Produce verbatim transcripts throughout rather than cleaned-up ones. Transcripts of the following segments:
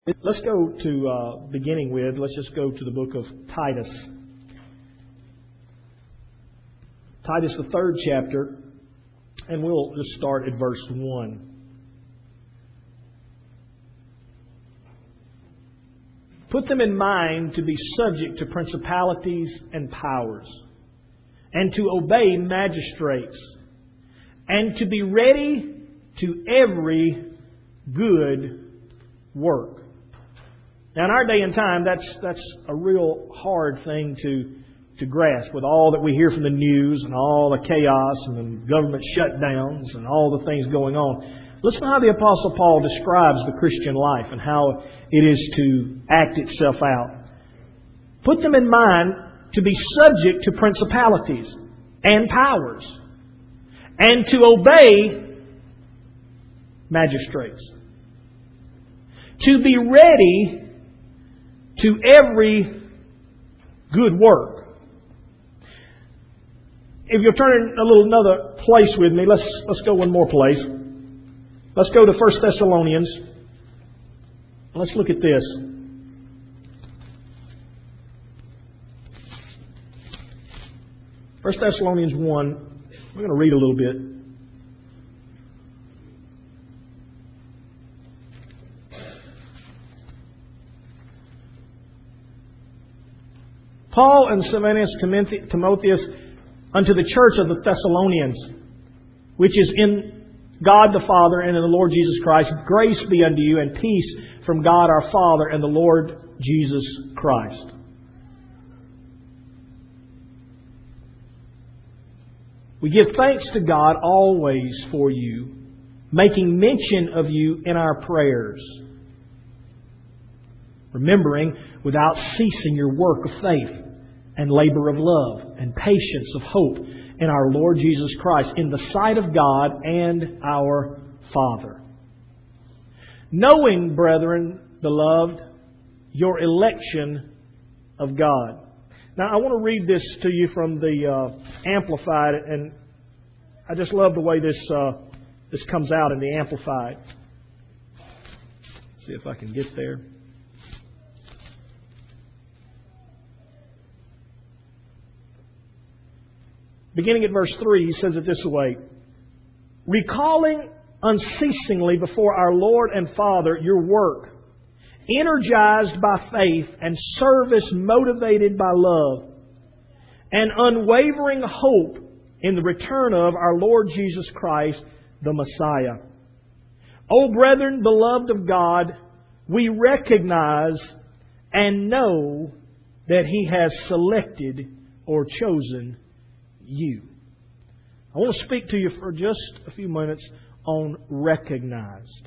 Let's go to, uh, beginning with, let's just go to the book of Titus. Titus, the third chapter, and we'll just start at verse one. Put them in mind to be subject to principalities and powers, and to obey magistrates, and to be ready to every good work. Now, in our day and time, that's that's a real hard thing to to grasp with all that we hear from the news and all the chaos and the government shutdowns and all the things going on. Listen to how the Apostle Paul describes the Christian life and how it is to act itself out. Put them in mind to be subject to principalities and powers, and to obey magistrates. To be ready to every good work. If you'll turn a little another place with me, let's let's go one more place. Let's go to First Thessalonians. Let's look at this. First Thessalonians one. We're going to read a little bit. Paul and Silvanus Timotheus unto the church of the Thessalonians, which is in God the Father and in the Lord Jesus Christ, grace be unto you and peace from God our Father and the Lord Jesus Christ. We give thanks to God always for you, making mention of you in our prayers, remembering without ceasing your work of faith and labor of love and patience of hope in our Lord Jesus Christ in the sight of God and our Father. Knowing, brethren, beloved, your election of God. Now, I want to read this to you from the uh, Amplified, and I just love the way this uh, this comes out in the Amplified. See if I can get there. Beginning at verse three, he says it this way. Recalling unceasingly before our Lord and Father your work, energized by faith and service motivated by love, and unwavering hope in the return of our Lord Jesus Christ, the Messiah. O brethren, beloved of God, we recognize and know that He has selected or chosen you. I want to speak to you for just a few minutes on recognized.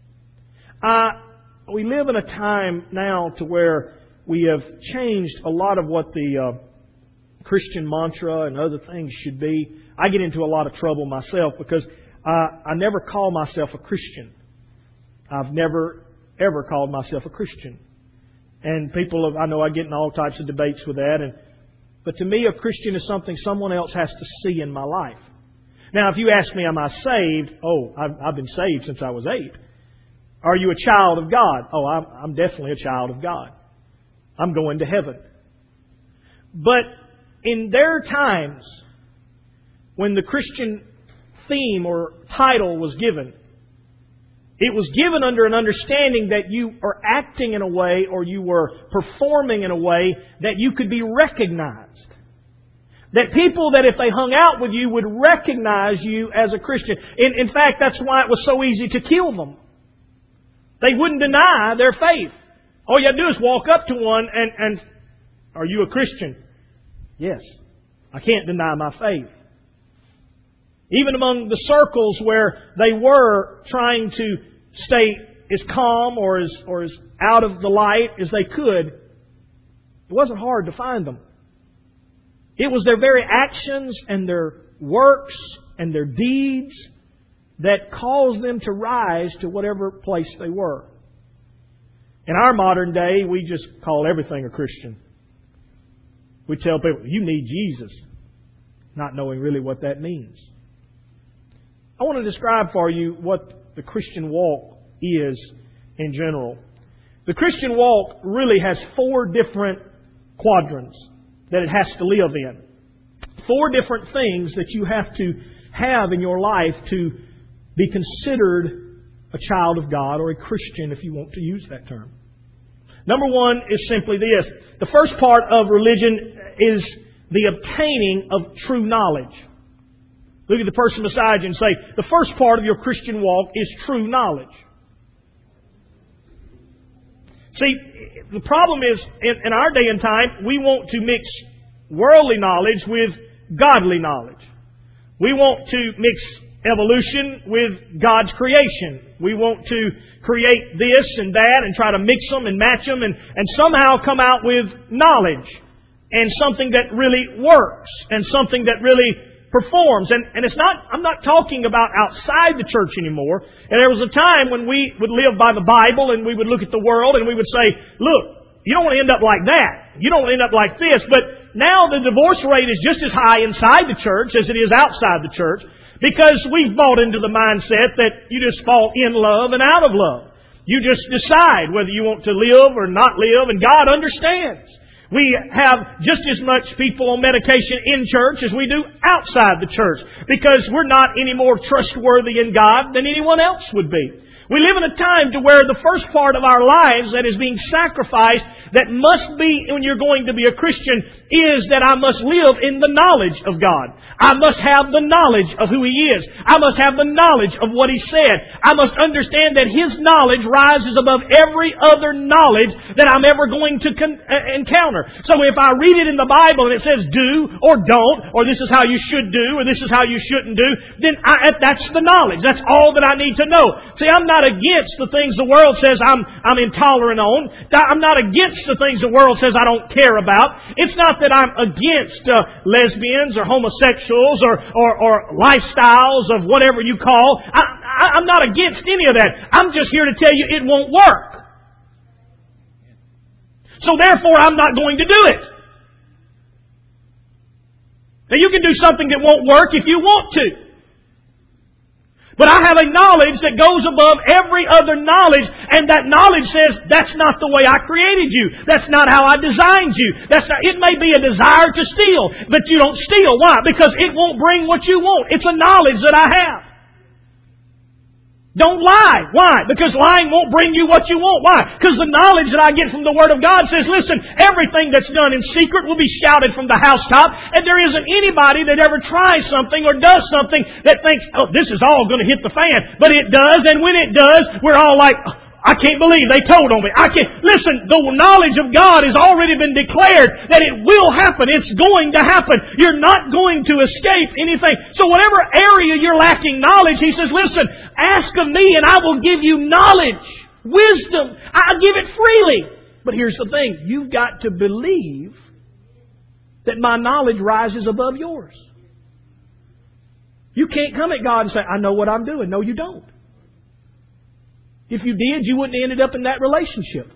Uh, we live in a time now to where we have changed a lot of what the uh, Christian mantra and other things should be. I get into a lot of trouble myself because uh, I never call myself a Christian. I've never, ever called myself a Christian. And people, have, I know I get in all types of debates with that. And But to me, a Christian is something someone else has to see in my life. Now, if you ask me, am I saved? Oh, I've, I've been saved since I was eight. Are you a child of God? Oh, I'm, I'm definitely a child of God. I'm going to heaven. But in their times, when the Christian theme or title was given, it was given under an understanding that you are acting in a way or you were performing in a way that you could be recognized. That people that if they hung out with you would recognize you as a Christian. In, in fact, that's why it was so easy to kill them. They wouldn't deny their faith. All you have to do is walk up to one and, and are you a Christian? Yes. I can't deny my faith. Even among the circles where they were trying to stay as calm or as, or as out of the light as they could, it wasn't hard to find them. It was their very actions and their works and their deeds that caused them to rise to whatever place they were. In our modern day, we just call everything a Christian. We tell people, you need Jesus, not knowing really what that means. I want to describe for you what the Christian walk is in general. The Christian walk really has four different quadrants that it has to live in. Four different things that you have to have in your life to be considered a child of God, or a Christian if you want to use that term. Number one is simply this. The first part of religion is the obtaining of true knowledge. Look at the person beside you and say, the first part of your Christian walk is true knowledge. See, the problem is, in, in our day and time, we want to mix worldly knowledge with godly knowledge. We want to mix evolution with God's creation. We want to create this and that and try to mix them and match them and, and somehow come out with knowledge and something that really works and something that really performs. And, and it's not, I'm not talking about outside the church anymore. And there was a time when we would live by the Bible and we would look at the world and we would say, look, you don't want to end up like that. You don't want to end up like this. But now the divorce rate is just as high inside the church as it is outside the church, because we've bought into the mindset that you just fall in love and out of love. You just decide whether you want to live or not live, and God understands. We have just as much people on medication in church as we do outside the church, because we're not any more trustworthy in God than anyone else would be. We live in a time to where the first part of our lives that is being sacrificed, that must be when you're going to be a Christian, is that I must live in the knowledge of God. I must have the knowledge of who He is. I must have the knowledge of what He said. I must understand that His knowledge rises above every other knowledge that I'm ever going to con- uh, encounter. So if I read it in the Bible and it says do or don't, or this is how you should do, or this is how you shouldn't do, then I, that's the knowledge. That's all that I need to know. See, I'm not against the things the world says I'm, I'm intolerant on. I'm not against the things the world says I don't care about. It's not that I'm against uh, lesbians or homosexuals or, or, or lifestyles of whatever you call. I, I, I'm not against any of that. I'm just here to tell you it won't work. So therefore I'm not going to do it. Now you can do something that won't work if you want to. But I have a knowledge that goes above every other knowledge, and that knowledge says, that's not the way I created you. That's not how I designed you. That's not, it may be a desire to steal, but you don't steal. Why? Because it won't bring what you want. It's a knowledge that I have. Don't lie. Why? Because lying won't bring you what you want. Why? Because the knowledge that I get from the Word of God says, listen, everything that's done in secret will be shouted from the housetop, and there isn't anybody that ever tries something or does something that thinks, oh, this is all going to hit the fan. But it does, and when it does, we're all like, I can't believe they told on me. I can't. Listen, the knowledge of God has already been declared that it will happen. It's going to happen. You're not going to escape anything. So whatever area you're lacking knowledge, He says, listen, ask of me and I will give you knowledge, wisdom. I'll give it freely. But here's the thing. You've got to believe that my knowledge rises above yours. You can't come at God and say, I know what I'm doing. No, you don't. If you did, you wouldn't have ended up in that relationship.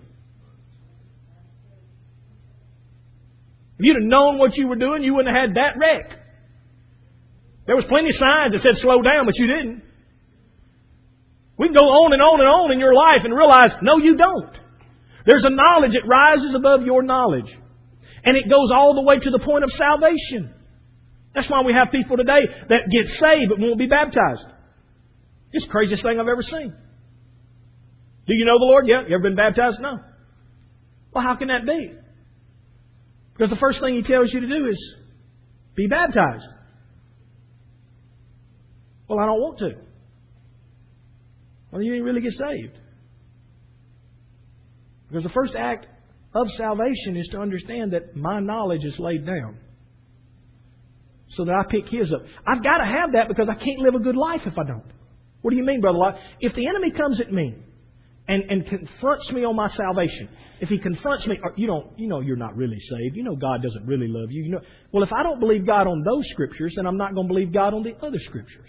If you'd have known what you were doing, you wouldn't have had that wreck. There was plenty of signs that said slow down, but you didn't. We can go on and on and on in your life and realize, no, you don't. There's a knowledge that rises above your knowledge. And it goes all the way to the point of salvation. That's why we have people today that get saved but won't be baptized. It's the craziest thing I've ever seen. Do you know the Lord? Yeah. You ever been baptized? No. Well, how can that be? Because the first thing He tells you to do is be baptized. Well, I don't want to. Well, you didn't really get saved. Because the first act of salvation is to understand that my knowledge is laid down, so that I pick His up. I've got to have that because I can't live a good life if I don't. What do you mean, Brother Lott? If the enemy comes at me and, and confronts me on my salvation, if he confronts me, you don't, you know you're not really saved. You know God doesn't really love you. You know, well, if I don't believe God on those Scriptures, then I'm not going to believe God on the other Scriptures.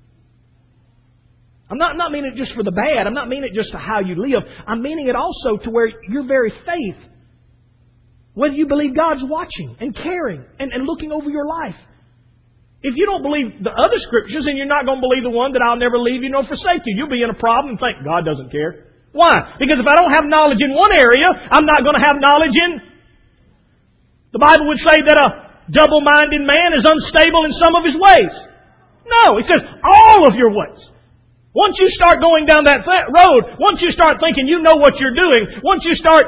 I'm not, not meaning it just for the bad. I'm not meaning it just to how you live. I'm meaning it also to where your very faith, whether you believe God's watching and caring and, and looking over your life. If you don't believe the other Scriptures, then you're not going to believe the one that I'll never leave you nor forsake you. You'll be in a problem and think, God doesn't care. Why? Because if I don't have knowledge in one area, I'm not going to have knowledge in... The Bible would say that a double-minded man is unstable in some of his ways. No, it says all of your ways. Once you start going down that road, once you start thinking you know what you're doing, once you start...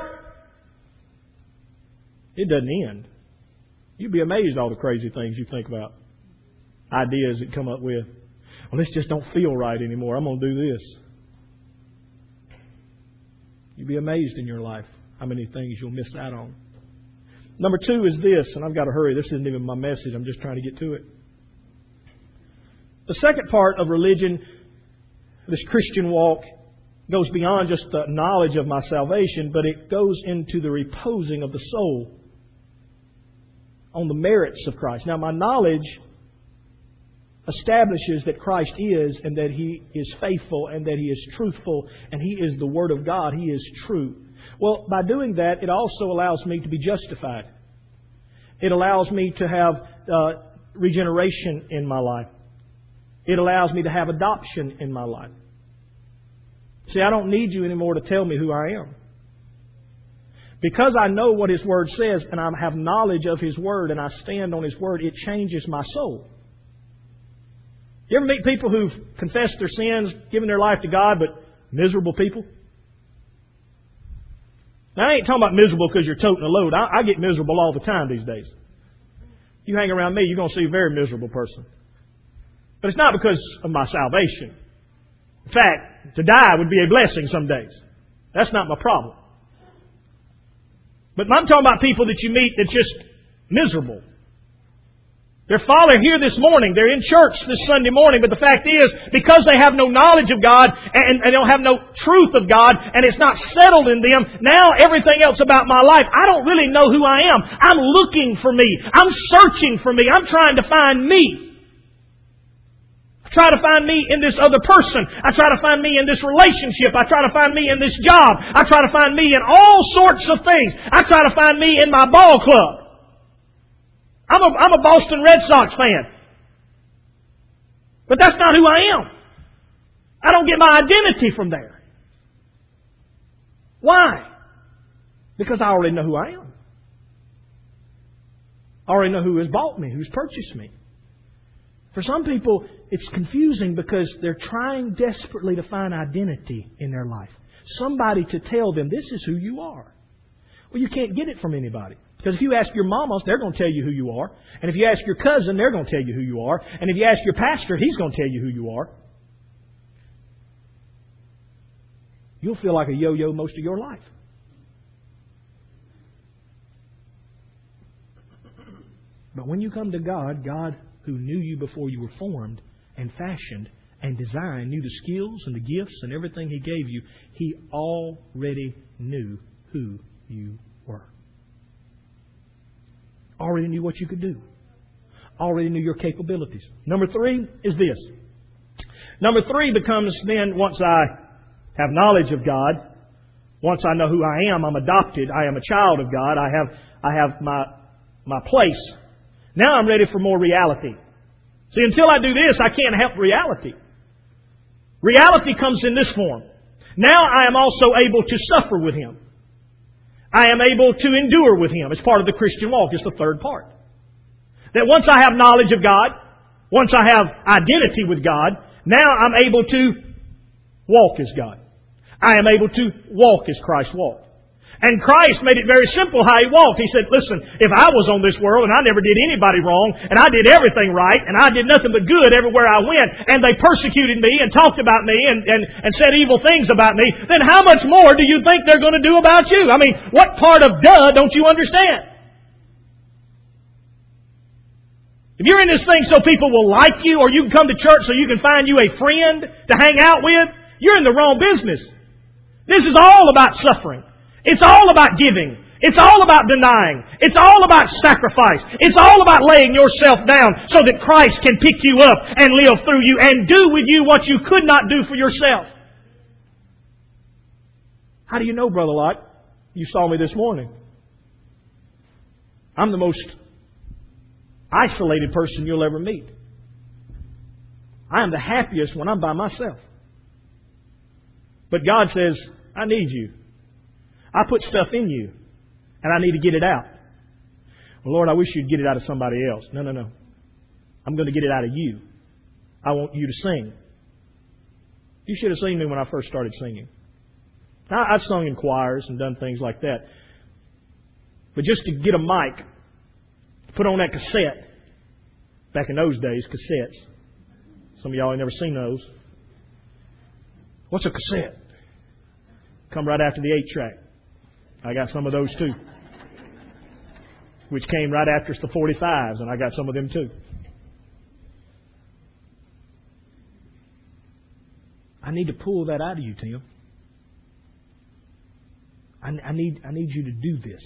It doesn't end. You'd be amazed at all the crazy things you think about. Ideas that come up with. Well, this just don't feel right anymore. I'm going to do this. You'd be amazed in your life how many things you'll miss out on. Number two is this, and I've got to hurry. This isn't even my message. I'm just trying to get to it. The second part of religion, this Christian walk, goes beyond just the knowledge of my salvation, but it goes into the reposing of the soul on the merits of Christ. Now, my knowledge establishes that Christ is, and that He is faithful, and that He is truthful, and He is the Word of God. He is true. Well, by doing that, it also allows me to be justified. It allows me to have uh, regeneration in my life. It allows me to have adoption in my life. See, I don't need you anymore to tell me who I am. Because I know what His Word says, and I have knowledge of His Word, and I stand on His Word, it changes my soul. You ever meet people who've confessed their sins, given their life to God, but miserable people? Now, I ain't talking about miserable because you're toting a load. I, I get miserable all the time these days. You hang around me, you're going to see a very miserable person. But it's not because of my salvation. In fact, to die would be a blessing some days. That's not my problem. But I'm talking about people that you meet that's just miserable. They're following here this morning. They're in church this Sunday morning. But the fact is, because they have no knowledge of God and, and they don't have no truth of God and it's not settled in them, now everything else about my life, I don't really know who I am. I'm looking for me. I'm searching for me. I'm trying to find me. I try to find me in this other person. I try to find me in this relationship. I try to find me in this job. I try to find me in all sorts of things. I try to find me in my ball club. I'm a, I'm a Boston Red Sox fan. But that's not who I am. I don't get my identity from there. Why? Because I already know who I am. I already know who has bought me, who's purchased me. For some people, it's confusing because they're trying desperately to find identity in their life. Somebody to tell them, this is who you are. Well, you can't get it from anybody. Because if you ask your mama, they're going to tell you who you are. And if you ask your cousin, they're going to tell you who you are. And if you ask your pastor, he's going to tell you who you are. You'll feel like a yo-yo most of your life. But when you come to God, God who knew you before you were formed and fashioned and designed, knew the skills and the gifts and everything He gave you, He already knew who you were. Already knew what you could do. Already knew your capabilities. Number three is this. Number three becomes then, once I have knowledge of God, once I know who I am, I'm adopted, I am a child of God, I have I have my my place. Now I'm ready for more reality. See, until I do this, I can't help reality. Reality comes in this form. Now I am also able to suffer with Him. I am able to endure with Him. It's part of the Christian walk. It's the third part. That once I have knowledge of God, once I have identity with God, now I'm able to walk as God. I am able to walk as Christ walked. And Christ made it very simple how He walked. He said, listen, if I was on this world and I never did anybody wrong and I did everything right and I did nothing but good everywhere I went and they persecuted me and talked about me and, and, and said evil things about me, then how much more do you think they're going to do about you? I mean, what part of duh don't you understand? If you're in this thing so people will like you or you can come to church so you can find you a friend to hang out with, you're in the wrong business. This is all about suffering. It's all about giving. It's all about denying. It's all about sacrifice. It's all about laying yourself down so that Christ can pick you up and live through you and do with you what you could not do for yourself. How do you know, Brother Lott? You saw me this morning. I'm the most isolated person you'll ever meet. I am the happiest when I'm by myself. But God says, I need you. I put stuff in you, and I need to get it out. Well, Lord, I wish you'd get it out of somebody else. No, no, no. I'm going to get it out of you. I want you to sing. You should have seen me when I first started singing. I, I've sung in choirs and done things like that. But just to get a mic, put on that cassette, back in those days, cassettes. Some of y'all ain't never seen those. What's a cassette? Come right after the eight track. I got some of those too. Which came right after the forty-fives, and I got some of them too. I need to pull that out of you, Tim. I, I need I need you to do this.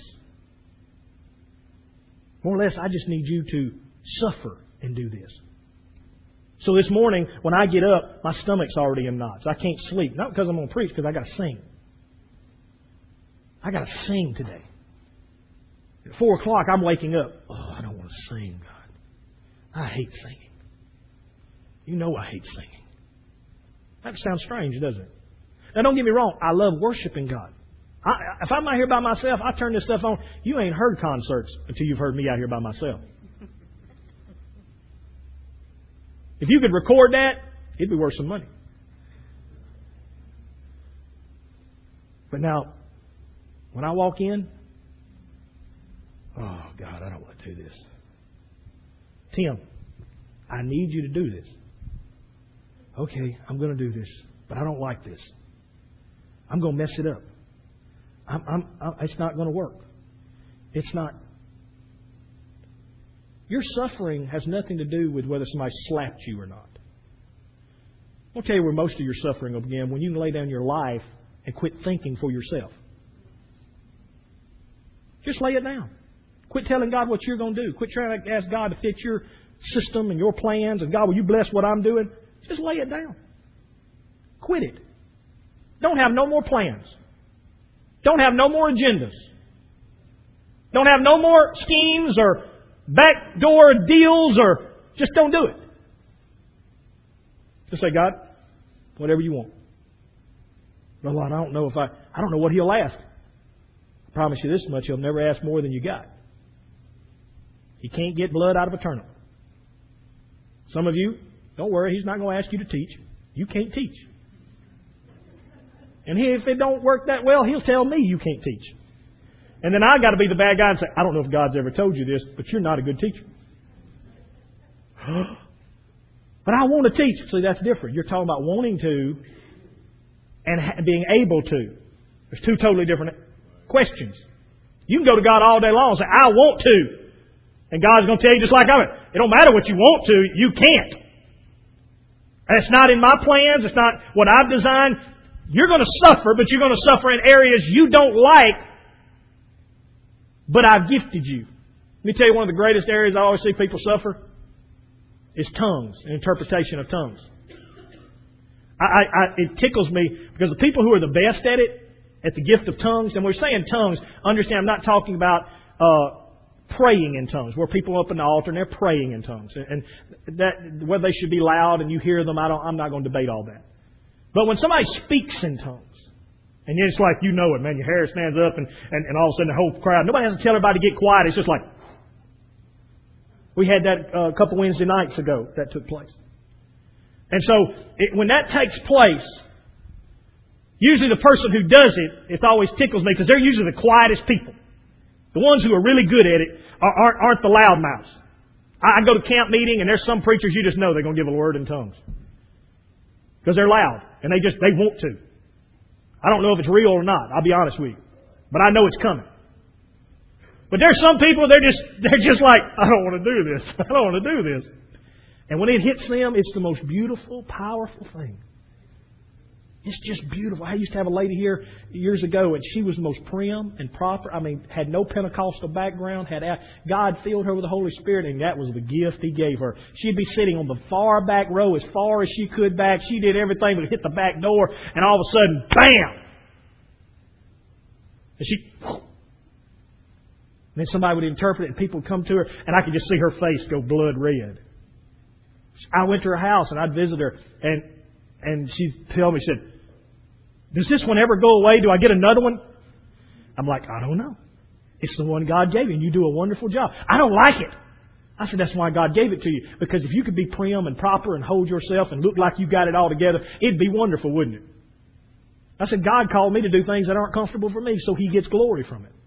More or less, I just need you to suffer and do this. So this morning, when I get up, my stomach's already in knots. I can't sleep. Not because I'm going to preach, because I got to sing. I got to sing today. At four o'clock, I'm waking up. Oh, I don't want to sing, God. I hate singing. You know I hate singing. That sounds strange, doesn't it? Now, don't get me wrong. I love worshiping God. I, if I'm out here by myself, I turn this stuff on. You ain't heard concerts until you've heard me out here by myself. If you could record that, it'd be worth some money. But now, when I walk in, oh, God, I don't want to do this. Tim, I need you to do this. Okay, I'm going to do this, but I don't like this. I'm going to mess it up. I'm, I'm, I'm, it's not going to work. It's not. Your suffering has nothing to do with whether somebody slapped you or not. I'll tell you where most of your suffering will begin, when you can lay down your life and quit thinking for yourself. Just lay it down. Quit telling God what you're going to do. Quit trying to ask God to fit your system and your plans. And God, will you bless what I'm doing? Just lay it down. Quit it. Don't have no more plans. Don't have no more agendas. Don't have no more schemes or backdoor deals, or just don't do it. Just say, God, whatever you want. Well, I don't know if I, I don't know what He'll ask. I promise you this much, He'll never ask more than you got. He can't get blood out of a turnip. Some of you, don't worry, He's not going to ask you to teach. You can't teach. And he, if it don't work that well, He'll tell me you can't teach. And then I got to be the bad guy and say, I don't know if God's ever told you this, but you're not a good teacher. But I want to teach. See, that's different. You're talking about wanting to and ha- being able to. There's two totally different questions. You can go to God all day long and say, I want to. And God's going to tell you just like I'm. It don't matter what you want to, you can't. And it's not in my plans. It's not what I've designed. You're going to suffer, but you're going to suffer in areas you don't like. But I've gifted you. Let me tell you, one of the greatest areas I always see people suffer is tongues and interpretation of tongues. I, I, I, it tickles me because the people who are the best at it, at the gift of tongues, and we're saying tongues, understand I'm not talking about uh, praying in tongues, where people up in the altar and they're praying in tongues. And that whether they should be loud and you hear them, I don't, I'm not going to debate all that. But when somebody speaks in tongues, and it's like, you know it, man. Your hair stands up and, and, and all of a sudden the whole crowd. Nobody has to tell everybody to get quiet. It's just like, we had that uh, a couple Wednesday nights ago that took place. And so it, when that takes place, usually the person who does it, it always tickles me because they're usually the quietest people. The ones who are really good at it are, aren't, aren't the loudmouths. I, I go to camp meeting and there's some preachers you just know they're going to give a word in tongues. Because they're loud and they just, they want to. I don't know if it's real or not. I'll be honest with you. But I know it's coming. But there's some people, they're just, they're just like, I don't want to do this. I don't want to do this. And when it hits them, it's the most beautiful, powerful thing. It's just beautiful. I used to have a lady here years ago, and she was the most prim and proper. I mean, had no Pentecostal background. Had God filled her with the Holy Spirit, and that was the gift He gave her. She'd be sitting on the far back row as far as she could back. She did everything but hit the back door, and all of a sudden, bam! And she... And then somebody would interpret it, and people would come to her, and I could just see her face go blood red. I went to her house, and I'd visit her, and and she'd tell me, she said, Does this one ever go away? Do I get another one? I'm like, I don't know. It's the one God gave you, and you do a wonderful job. I don't like it. I said, that's why God gave it to you. Because if you could be prim and proper and hold yourself and look like you got it all together, it'd be wonderful, wouldn't it? I said, God called me to do things that aren't comfortable for me, so He gets glory from it.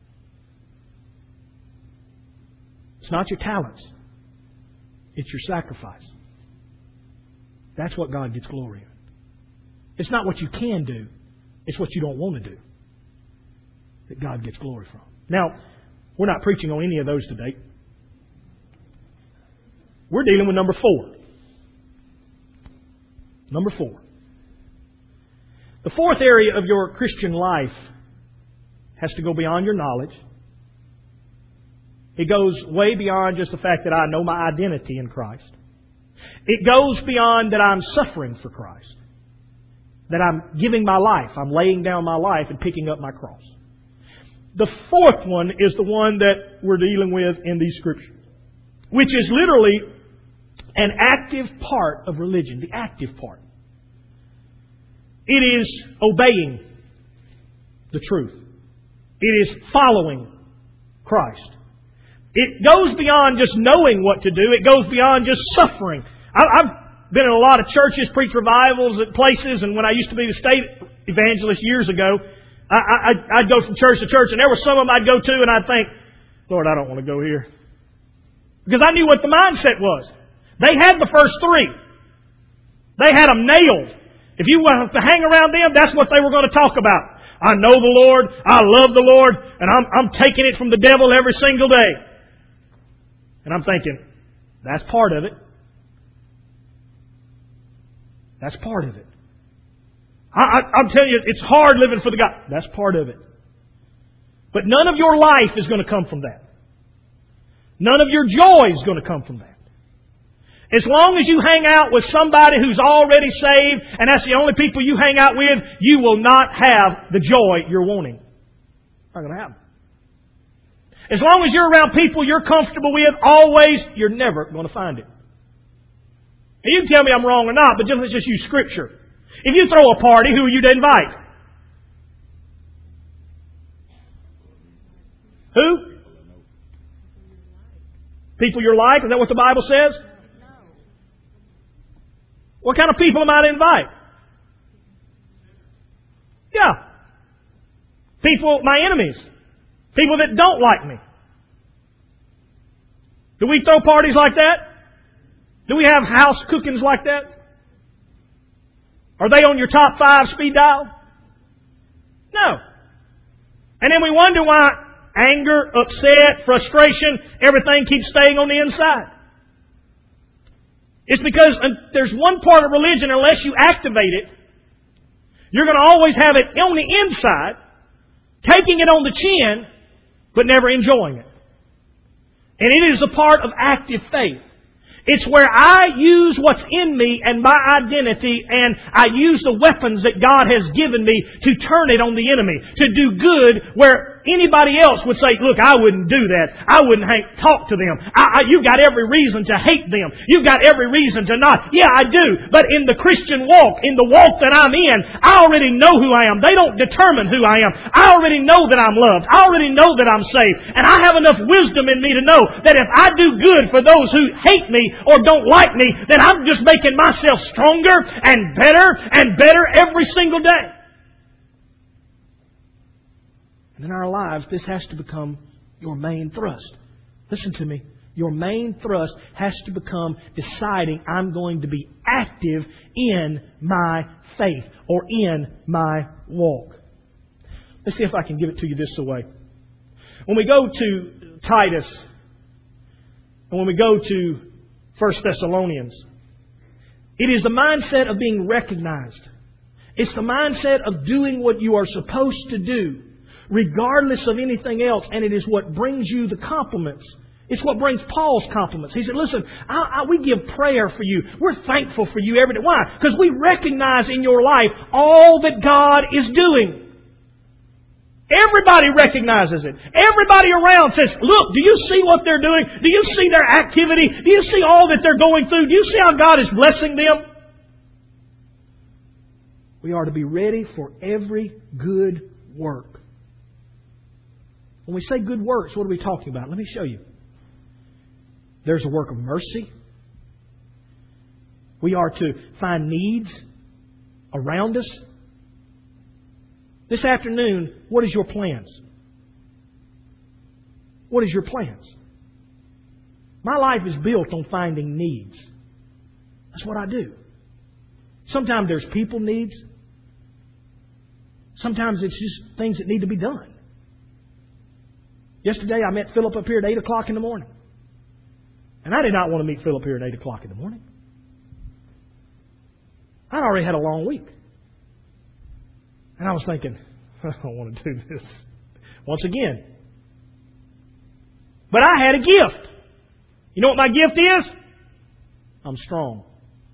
It's not your talents. It's your sacrifice. That's what God gets glory in. It's not what you can do. It's what you don't want to do that God gets glory from. Now, we're not preaching on any of those today. We're dealing with number four. Number four. The fourth area of your Christian life has to go beyond your knowledge. It goes way beyond just the fact that I know my identity in Christ. It goes beyond that I'm suffering for Christ. That I'm giving my life. I'm laying down my life and picking up my cross. The fourth one is the one that we're dealing with in these Scriptures, which is literally an active part of religion, the active part. It is obeying the truth. It is following Christ. It goes beyond just knowing what to do. It goes beyond just suffering. I, I've been in a lot of churches, preach revivals at places, and when I used to be the state evangelist years ago, I, I, I'd go from church to church, and there were some of them I'd go to, and I'd think, Lord, I don't want to go here. Because I knew what the mindset was. They had the first three. They had them nailed. If you wanted to hang around them, that's what they were going to talk about. I know the Lord, I love the Lord, and I'm, I'm taking it from the devil every single day. And I'm thinking, that's part of it. That's part of it. I, I, I'm telling you, it's hard living for the God. That's part of it. But none of your life is going to come from that. None of your joy is going to come from that. As long as you hang out with somebody who's already saved, and that's the only people you hang out with, you will not have the joy you're wanting. Not going to happen. As long as you're around people you're comfortable with, always, you're never going to find it. And you can tell me I'm wrong or not, but just, let's just use Scripture. If you throw a party, who are you to invite? Who? People you're like? Is that what the Bible says? What kind of people am I to invite? Yeah. People, my enemies. People that don't like me. Do we throw parties like that? Do we have house cookings like that? Are they on your top five speed dial? No. And then we wonder why anger, upset, frustration, everything keeps staying on the inside. It's because there's one part of religion, unless you activate it, you're going to always have it on the inside, taking it on the chin, but never enjoying it. And it is a part of active faith. It's where I use what's in me and my identity, and I use the weapons that God has given me to turn it on the enemy, to do good where anybody else would say, look, I wouldn't do that. I wouldn't hang, talk to them. I, I, you've got every reason to hate them. You've got every reason to not. Yeah, I do. But in the Christian walk, in the walk that I'm in, I already know who I am. They don't determine who I am. I already know that I'm loved. I already know that I'm saved. And I have enough wisdom in me to know that if I do good for those who hate me or don't like me, then I'm just making myself stronger and better and better every single day. And in our lives, this has to become your main thrust. Listen to me. Your main thrust has to become deciding I'm going to be active in my faith or in my walk. Let's see if I can give it to you this way. When we go to Titus, and when we go to First Thessalonians, it is the mindset of being recognized. It's the mindset of doing what you are supposed to do, regardless of anything else. And it is what brings you the compliments. It's what brings Paul's compliments. He said, listen, I, I, we give prayer for you. We're thankful for you every day. Why? Because we recognize in your life all that God is doing. Everybody recognizes it. Everybody around says, look, do you see what they're doing? Do you see their activity? Do you see all that they're going through? Do you see how God is blessing them? We are to be ready for every good work. When we say good works, what are we talking about? Let me show you. There's a work of mercy. We are to find needs around us. This afternoon, what is your plans? What is your plans? My life is built on finding needs. That's what I do. Sometimes there's people needs. Sometimes it's just things that need to be done. Yesterday I met Philip up here at eight o'clock in the morning. And I did not want to meet Philip here at eight o'clock in the morning. I'd already had a long week. And I was thinking, I don't want to do this once again. But I had a gift. You know what my gift is? I'm strong.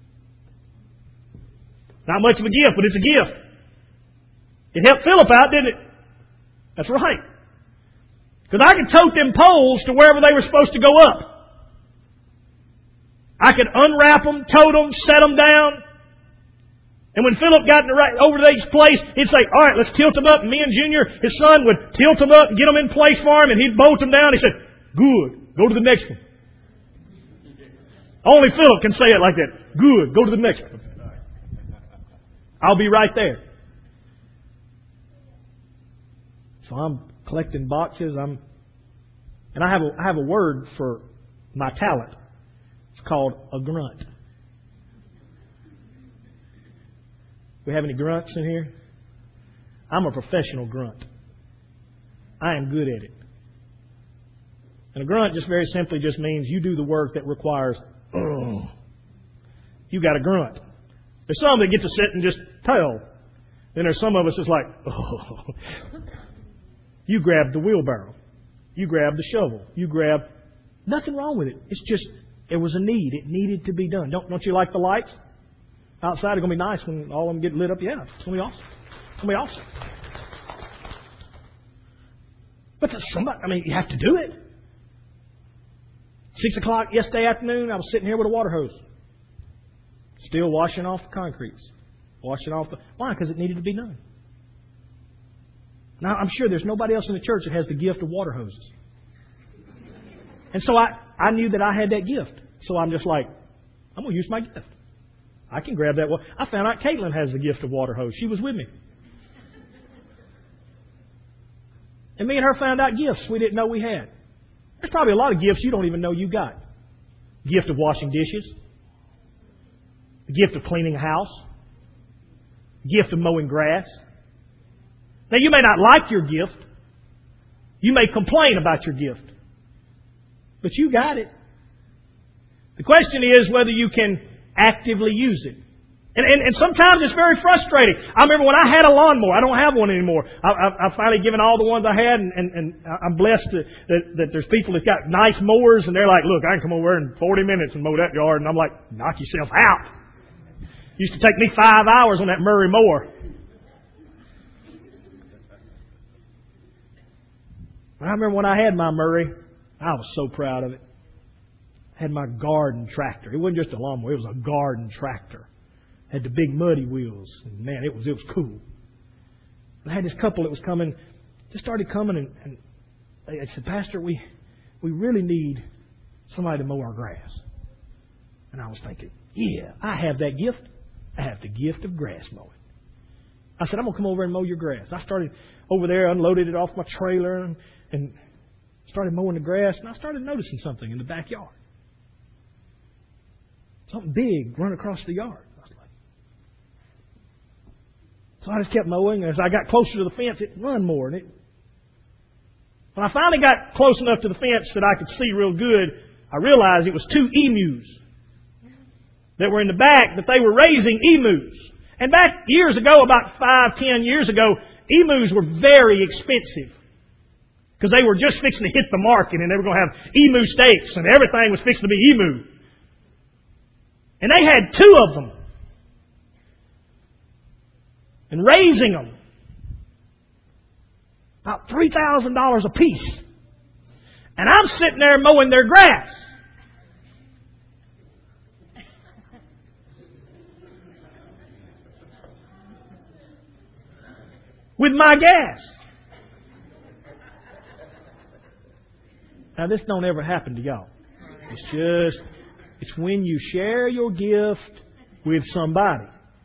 Not much of a gift, but it's a gift. It helped Philip out, didn't it? That's right. Because I could tote them poles to wherever they were supposed to go up. I could unwrap them, tote them, set them down. And when Philip got to right, over to each place, he'd say, all right, let's tilt them up. And me and Junior, his son, would tilt them up and get them in place for him. And he'd bolt them down. He said, good. Go to the next one. Only Philip can say it like that. Good. Go to the next one. I'll be right there. So I'm collecting boxes. I'm, and I have a, I have a word for my talent. It's called a grunt. We have any grunts in here? I'm a professional grunt. I am good at it. And a grunt just very simply just means you do the work that requires, oh, you got a grunt. There's some that get to sit and just tell. Then there's some of us that's like, oh. You grab the wheelbarrow. You grab the shovel. You grab... Nothing wrong with it. It's just, it was a need. It needed to be done. Don't, don't you like the lights? Outside are going to be nice when all of them get lit up. Yeah, it's going to be awesome. It's going to be awesome. But there's somebody, I mean, you have to do it. Six o'clock yesterday afternoon, I was sitting here with a water hose. Still washing off the concretes. Washing off the... Why? Because it needed to be done. Now, I'm sure there's nobody else in the church that has the gift of water hoses. And so I, I knew that I had that gift. So I'm just like, I'm going to use my gift. I can grab that. I found out Caitlin has the gift of water hose. She was with me. And me and her found out gifts we didn't know we had. There's probably a lot of gifts you don't even know you got. Gift of washing dishes. The gift of cleaning a house. Gift of mowing grass. Now, you may not like your gift. You may complain about your gift. But you got it. The question is whether you can actively use it. And, and, and sometimes it's very frustrating. I remember when I had a lawnmower. I don't have one anymore. I, I, I've finally given all the ones I had, and, and, and I'm blessed to, that, that there's people that got nice mowers, and they're like, look, I can come over in forty minutes and mow that yard. And I'm like, knock yourself out. It used to take me five hours on that Murray mower. I remember when I had my Murray, I was so proud of it. I had my garden tractor. It wasn't just a lawnmower, it was a garden tractor. It had the big muddy wheels. And man, it was it was cool. And I had this couple that was coming, just started coming, and, and they said, Pastor, we we really need somebody to mow our grass. And I was thinking, yeah, I have that gift. I have the gift of grass mowing. I said, I'm going to come over and mow your grass. I started over there, unloaded it off my trailer, and, and started mowing the grass. And I started noticing something in the backyard. Something big run across the yard. I was like, so I just kept mowing. And as I got closer to the fence, it run more. And it, when I finally got close enough to the fence that I could see real good, I realized it was two emus that were in the back, that they were raising emus. And back years ago, about five, ten years ago, emus were very expensive. Because they were just fixing to hit the market, and they were going to have emu steaks, and everything was fixing to be emu. And they had two of them. And raising them, about three thousand dollars a piece. And I'm sitting there mowing their grass. with my gas. Now, this don't ever happen to y'all. It's just, it's when you share your gift with somebody.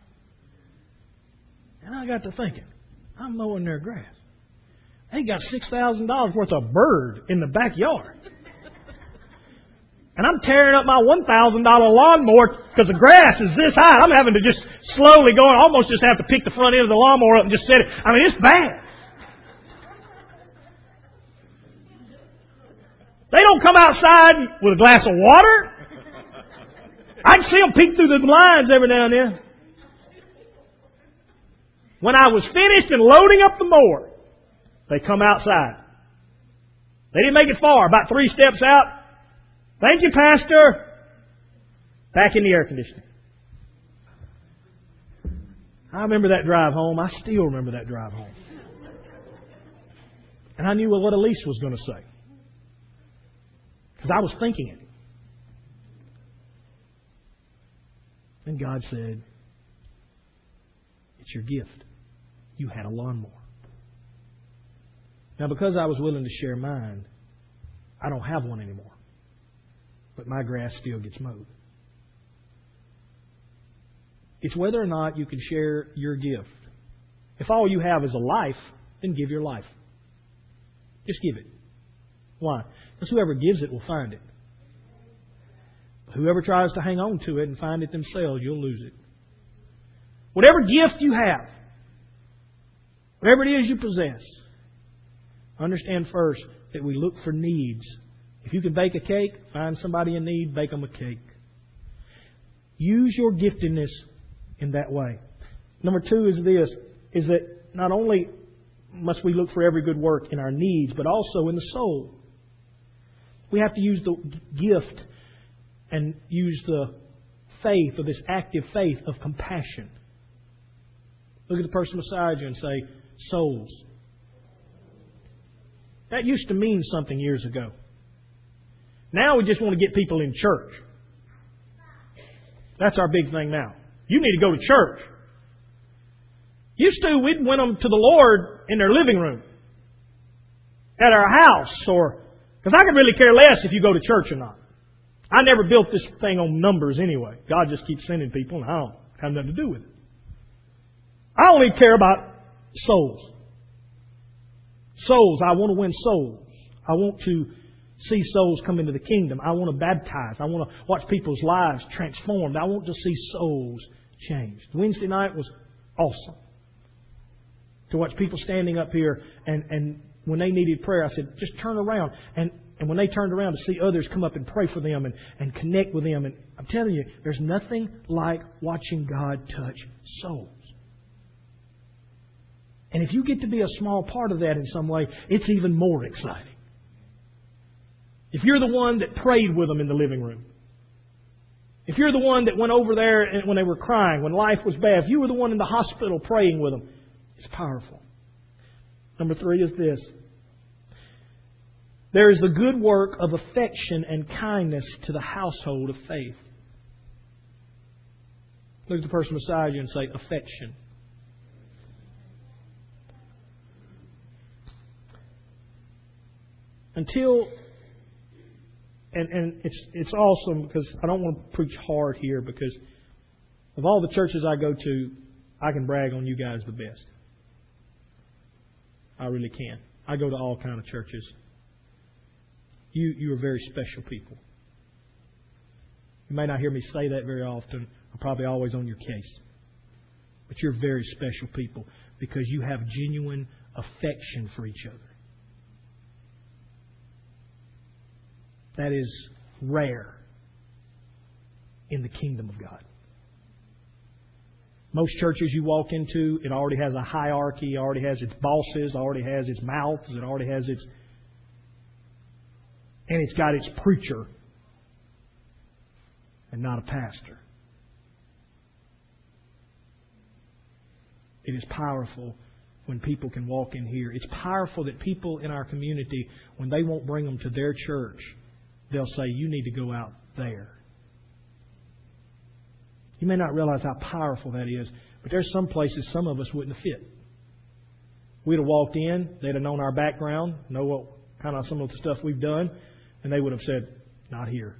And I got to thinking, I'm mowing their grass. They got six thousand dollars worth of bird in the backyard. And I'm tearing up my one thousand dollars lawnmower because the grass is this high. I'm having to just slowly go, almost just have to pick the front end of the lawnmower up and just set it. I mean, it's bad. They don't come outside with a glass of water. I can see them peek through the blinds every now and then. When I was finished and loading up the mower, they come outside. They didn't make it far, about three steps out. Thank you, Pastor. Back in the air conditioning. I remember that drive home. I still remember that drive home. And I knew what Elise was going to say. Because I was thinking it. And God said, it's your gift. You had a lawnmower. Now, because I was willing to share mine, I don't have one anymore. But my grass still gets mowed. It's whether or not you can share your gift. If all you have is a life, then give your life. Just give it. Why? Because whoever gives it will find it. But whoever tries to hang on to it and find it themselves, you'll lose it. Whatever gift you have, whatever it is you possess, understand first that we look for needs. If you can bake a cake, find somebody in need, bake them a cake. Use your giftedness in that way. Number two is this, is that not only must we look for every good work in our needs, but also in the soul. We have to use the gift and use the faith, or this active faith of compassion. Look at the person beside you and say, souls. That used to mean something years ago. Now we just want to get people in church. That's our big thing now. You need to go to church. Used to, we'd win them to the Lord in their living room, at our house, or because I could really care less if you go to church or not. I never built this thing on numbers anyway. God just keeps sending people, and I don't have nothing to do with it. I only care about souls. Souls. I want to win souls. I want to see souls come into the kingdom. I want to baptize. I want to watch people's lives transformed. I want to see souls changed. Wednesday night was awesome. To watch people standing up here, and, and when they needed prayer, I said, just turn around. And, and when they turned around, to see others come up and pray for them and, and connect with them. And I'm telling you, there's nothing like watching God touch souls. And if you get to be a small part of that in some way, it's even more exciting. If you're the one that prayed with them in the living room, if you're the one that went over there when they were crying, when life was bad, if you were the one in the hospital praying with them, it's powerful. Number three is this. There is the good work of affection and kindness to the household of faith. Look at the person beside you and say, affection. Until, and, and it's it's awesome because I don't want to preach hard here, because of all the churches I go to, I can brag on you guys the best. I really can. I go to all kind of churches. You you are very special people. You may not hear me say that very often. I'm probably always on your case. But you're very special people because you have genuine affection for each other. That is rare in the kingdom of God. Most churches you walk into, it already has a hierarchy, it already has its bosses, it already has its mouths, it already has its... And it's got its preacher and not a pastor. It is powerful when people can walk in here. It's powerful that people in our community, when they won't bring them to their church, they'll say, you need to go out there. You may not realize how powerful that is, but there's some places some of us wouldn't fit. We'd have walked in, they'd have known our background, know what kind of some of the stuff we've done, and they would have said, not here.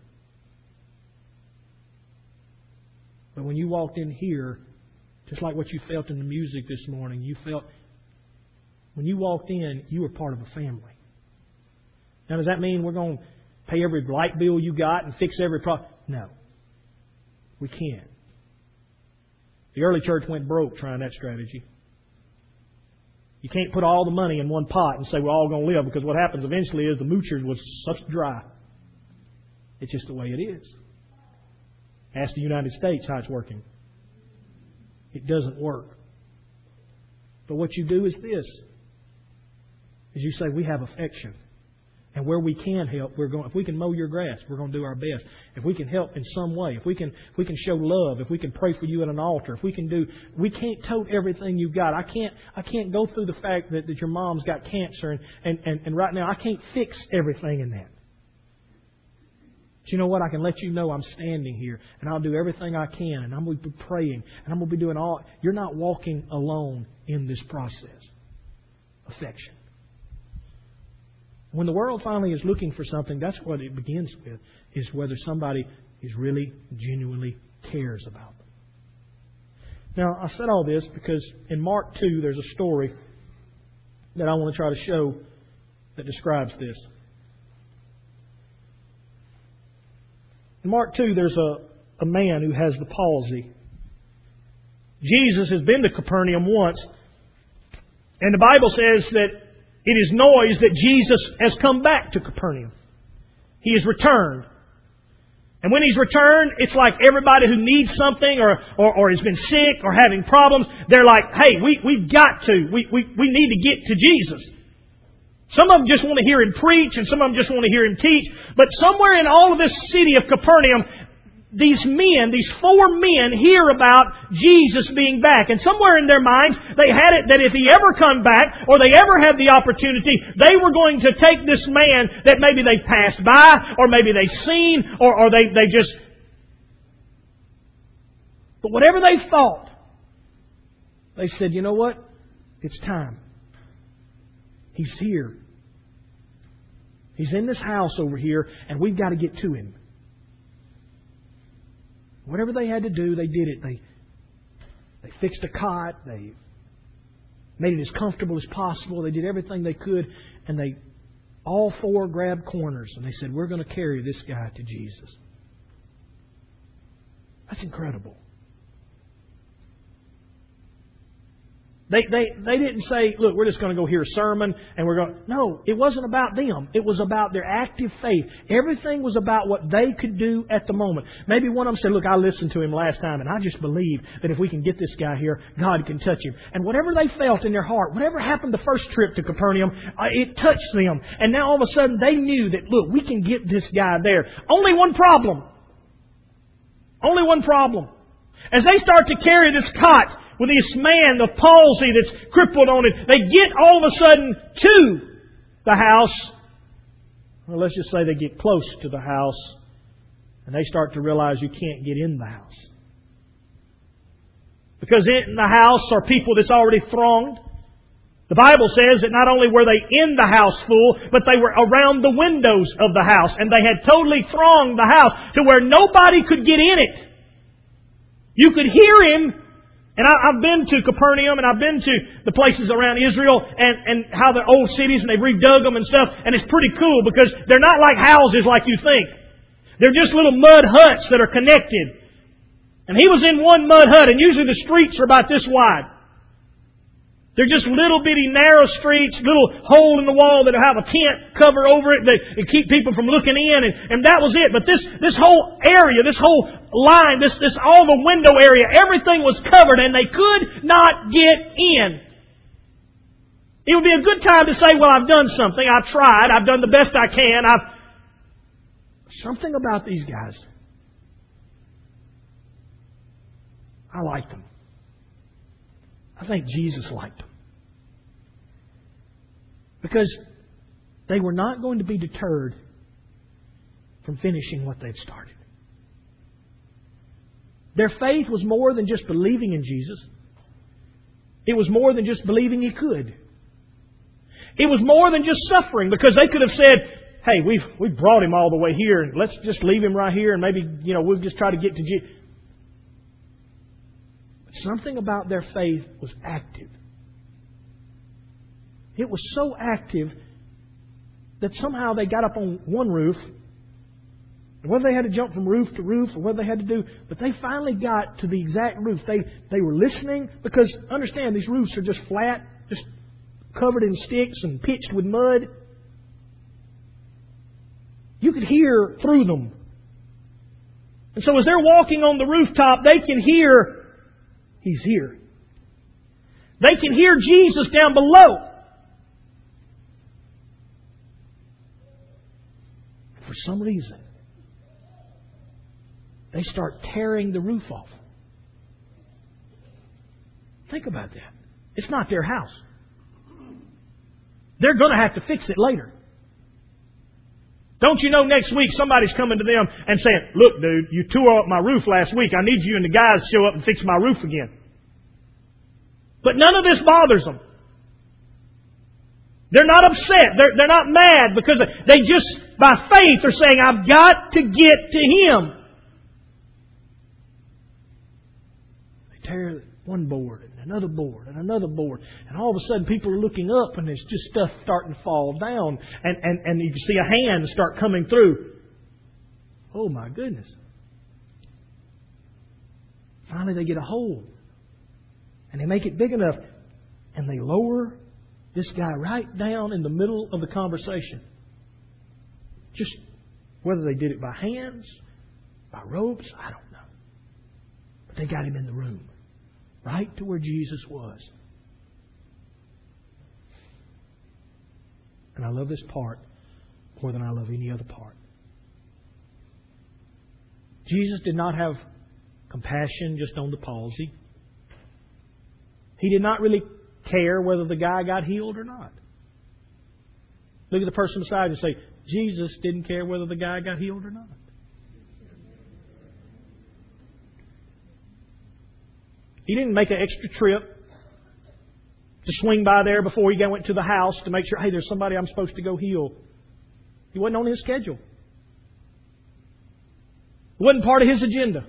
But when you walked in here, just like what you felt in the music this morning, you felt, when you walked in, you were part of a family. Now, does that mean we're going to pay every light bill you got and fix every problem? No. We can't. The early church went broke trying that strategy. You can't put all the money in one pot and say we're all going to live, because what happens eventually is the moochers will suck dry. It's just the way it is. Ask the United States how it's working. It doesn't work. But what you do is this. Is you say, we have affection. And where we can help, we're going. If we can mow your grass, we're going to do our best. If we can help in some way, if we can, if we can show love, if we can pray for you at an altar, if we can do, we can't tote everything you've got. I can't, I can't go through the fact that, that your mom's got cancer, and, and, and, and right now I can't fix everything in that. But you know what? I can let you know I'm standing here, and I'll do everything I can, and I'm going to be praying, and I'm going to be doing all. You're not walking alone in this process. Affection. When the world finally is looking for something, that's what it begins with, is whether somebody is really, genuinely cares about them. Now, I said all this because in Mark two, there's a story that I want to try to show that describes this. In Mark two, there's a, a man who has the palsy. Jesus has been to Capernaum once, and the Bible says that it is noised that Jesus has come back to Capernaum. He has returned. And when He's returned, it's like everybody who needs something or, or, or has been sick or having problems, they're like, hey, we, we've got to. We, we, we need to get to Jesus. Some of them just want to hear Him preach, and some of them just want to hear Him teach. But somewhere in all of this city of Capernaum, these men, these four men, hear about Jesus being back. And somewhere in their minds, they had it that if He ever come back, or they ever had the opportunity, they were going to take this man that maybe they passed by, or maybe they've seen, or, or they, they just... But whatever they thought, they said, you know what? It's time. He's here. He's in this house over here, and we've got to get to Him. Whatever they had to do, they did it. They, they fixed a cot. They made it as comfortable as possible. They did everything they could. And they all four grabbed corners. And they said, we're going to carry this guy to Jesus. That's incredible. They, they, they didn't say, look, we're just going to go hear a sermon and we're going... No, it wasn't about them. It was about their active faith. Everything was about what they could do at the moment. Maybe one of them said, look, I listened to him last time and I just believe that if we can get this guy here, God can touch him. And whatever they felt in their heart, whatever happened the first trip to Capernaum, uh, it touched them. And now all of a sudden they knew that, look, we can get this guy there. Only one problem. Only one problem. As they start to carry this cot with this man, the palsy that's crippled on it, they get all of a sudden to the house. Well, let's just say they get close to the house and they start to realize you can't get in the house. Because in the house are people that's already thronged. The Bible says that not only were they in the house full, but they were around the windows of the house. And they had totally thronged the house to where nobody could get in it. You could hear Him. And I, I've been to Capernaum and I've been to the places around Israel and, and how they're old cities and they've redug them and stuff. And it's pretty cool because they're not like houses like you think. They're just little mud huts that are connected. And he was in one mud hut, and usually the streets are about this wide. They're just little bitty narrow streets, little hole in the wall that have a tent cover over it that keep people from looking in, and, and that was it. But this, this whole area, this whole line, this, this all the window area, everything was covered and they could not get in. It would be a good time to say, well, I've done something. I've tried. I've done the best I can. I've... Something about these guys. I liked them. I think Jesus liked them. Because they were not going to be deterred from finishing what they'd started. Their faith was more than just believing in Jesus. It was more than just believing He could. It was more than just suffering, because they could have said, hey, we've, we've brought him all the way here, and let's just leave him right here, and maybe, you know, we'll just try to get to Jesus. But something about their faith was active. It was so active that somehow they got up on one roof, and whether they had to jump from roof to roof or whether they had to do, but they finally got to the exact roof. They they were listening, because understand, these roofs are just flat, just covered in sticks and pitched with mud. You could hear through them. And so as they're walking on the rooftop, they can hear He's here. They can hear Jesus down below. For some reason, they start tearing the roof off. Think about that. It's not their house. They're going to have to fix it later. Don't you know next week somebody's coming to them and saying, look, dude, you tore up my roof last week. I need you and the guys to show up and fix my roof again. But none of this bothers them. They're not upset. They're, they're not mad, because they just, by faith, are saying, I've got to get to Him. They tear one board and another board and another board. And all of a sudden people are looking up, and there's just stuff starting to fall down. And, and, and you can see a hand start coming through. Oh my goodness. Finally they get a hold. And they make it big enough. And they lower this guy right down in the middle of the conversation. Just whether they did it by hands, by ropes, I don't know. But they got him in the room, right to where Jesus was. And I love this part more than I love any other part. Jesus did not have compassion just on the palsy. He did not really care whether the guy got healed or not. Look at the person beside you and say, Jesus didn't care whether the guy got healed or not. He didn't make an extra trip to swing by there before he went to the house to make sure, hey, there's somebody I'm supposed to go heal. He wasn't on his schedule. It wasn't part of His agenda.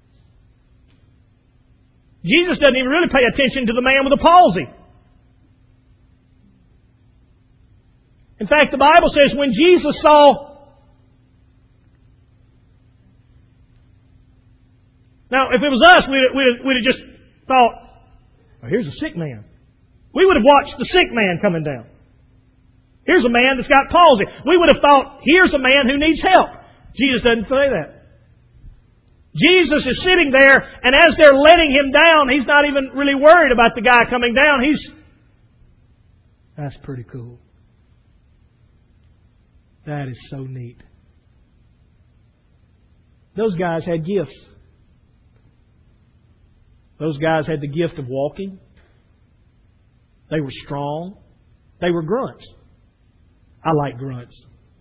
Jesus doesn't even really pay attention to the man with the palsy. In fact, the Bible says when Jesus saw... Now, if it was us, we'd, we'd, we'd have just thought, oh, here's a sick man. We would have watched the sick man coming down. Here's a man that's got palsy. We would have thought, here's a man who needs help. Jesus doesn't say that. Jesus is sitting there, and as they're letting Him down, He's not even really worried about the guy coming down. He's... That's pretty cool. That is so neat. Those guys had gifts. Those guys had the gift of walking. They were strong. They were grunts. I like grunts.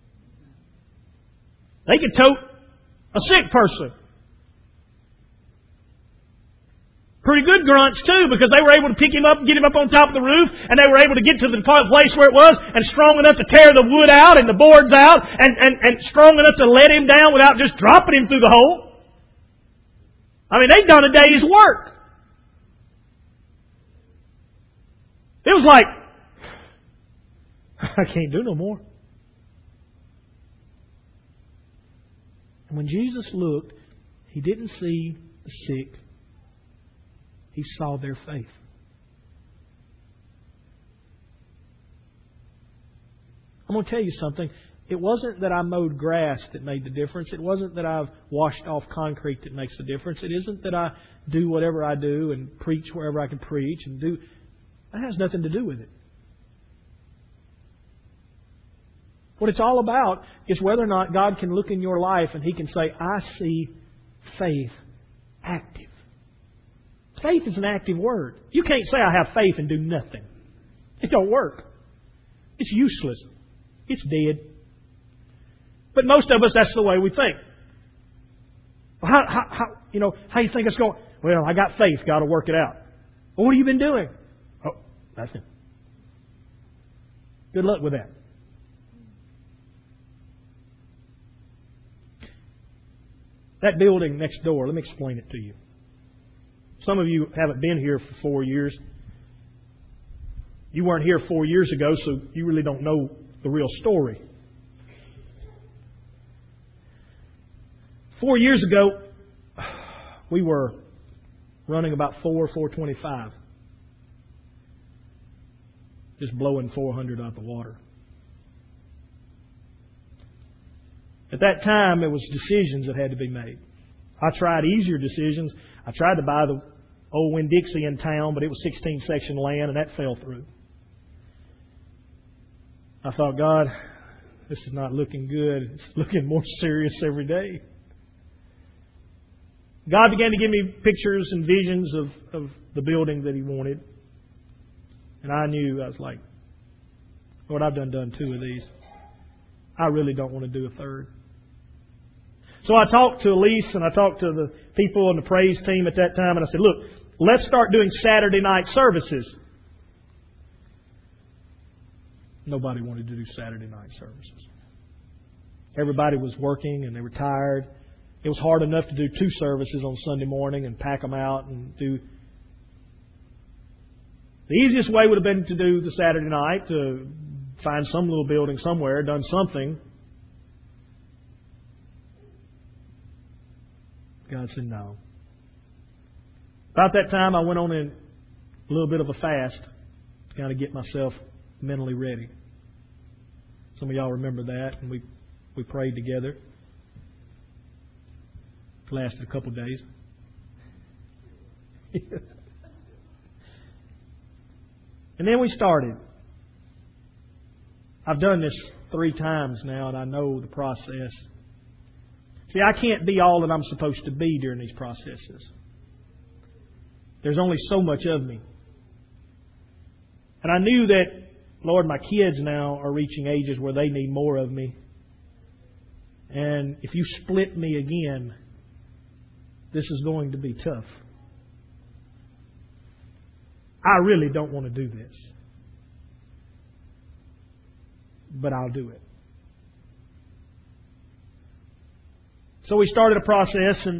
They could tote a sick person. Pretty good grunts too, because they were able to pick him up and get him up on top of the roof, and they were able to get to the place where it was, and strong enough to tear the wood out and the boards out, and, and, and strong enough to let him down without just dropping him through the hole. I mean, they'd done a day's work. It was like, I can't do no more. And when Jesus looked, He didn't see the sick. He saw their faith. I'm going to tell you something. It wasn't that I mowed grass that made the difference. It wasn't that I've washed off concrete that makes the difference. It isn't that I do whatever I do and preach wherever I can preach and do. That has nothing to do with it. What it's all about is whether or not God can look in your life and He can say, I see faith active. Faith is an active word. You can't say I have faith and do nothing. It don't work. It's useless. It's dead. But most of us, that's the way we think. Well, how, how, how, you know, how you think it's going? Well, I got faith. God will work it out. Well, what have you been doing? Oh, nothing. Good luck with that. That building next door, let me explain it to you. Some of you haven't been here for four years. You weren't here four years ago, so you really don't know the real story. Four years ago, we were running about four, four twenty-five. Just blowing four hundred out the water. At that time, it was decisions that had to be made. I tried easier decisions. I tried to buy the old Winn-Dixie in town, but it was sixteen section land, and that fell through. I thought, God, this is not looking good. It's looking more serious every day. God began to give me pictures and visions of, of the building that He wanted. And I knew, I was like, Lord, I've done done two of these. I really don't want to do a third. So I talked to Elise and I talked to the people on the praise team at that time, and I said, look, let's start doing Saturday night services. Nobody wanted to do Saturday night services. Everybody was working and they were tired. It was hard enough to do two services on Sunday morning and pack them out and do. The easiest way would have been to do the Saturday night, to find some little building somewhere, done something. God said no. About that time, I went on in a little bit of a fast to kind of get myself mentally ready. Some of y'all remember that, and we we prayed together. It lasted a couple of days. And then we started. I've done this three times now, and I know the process. See, I can't be all that I'm supposed to be during these processes. There's only so much of me. And I knew that, Lord, my kids now are reaching ages where they need more of me. And if you split me again, this is going to be tough. I really don't want to do this. But I'll do it. So we started a process, and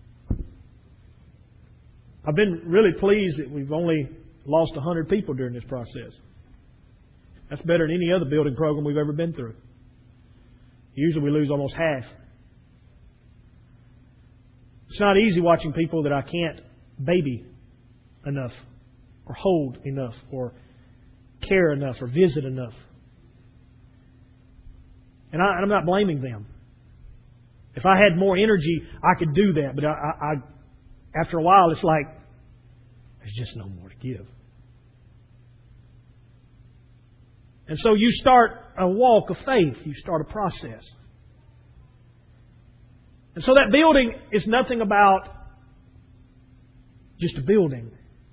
I've been really pleased that we've only lost one hundred people during this process. That's better than any other building program we've ever been through. Usually we lose almost half. It's not easy watching people that I can't baby enough, or hold enough, or care enough, or visit enough. And I, I'm not blaming them. If I had more energy, I could do that. But I, I, I, after a while, it's like, there's just no more to give. And so you start a walk of faith. You start a process. And so that building is nothing about just a building.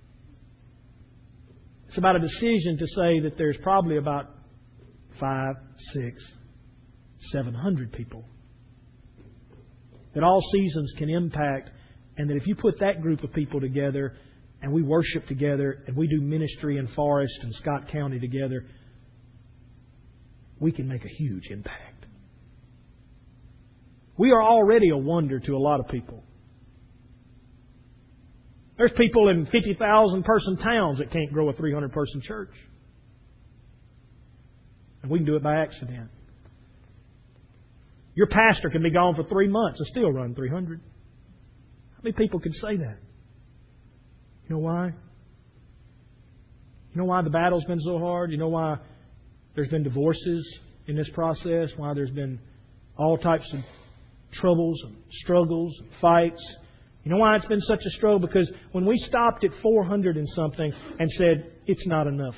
It's about a decision to say that there's probably about five, six, seven hundred people that all seasons can impact, and that if you put that group of people together and we worship together and we do ministry in Forest and Scott County together, we can make a huge impact. We are already a wonder to a lot of people. There's people in fifty thousand person towns that can't grow a three hundred person church. And we can do it by accident. Your pastor can be gone for three months and still run three hundred. How many people can say that? You know why? You know why the battle's been so hard? You know why there's been divorces in this process? Why there's been all types of troubles and struggles and fights? You know why it's been such a struggle? Because when we stopped at four hundred and something and said, it's not enough.